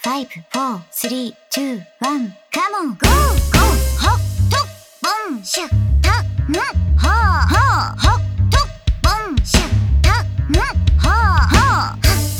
5、4、3、2、1、カモンゴーゴーホットボンシャタンホーホーホットボンシャタンホーホー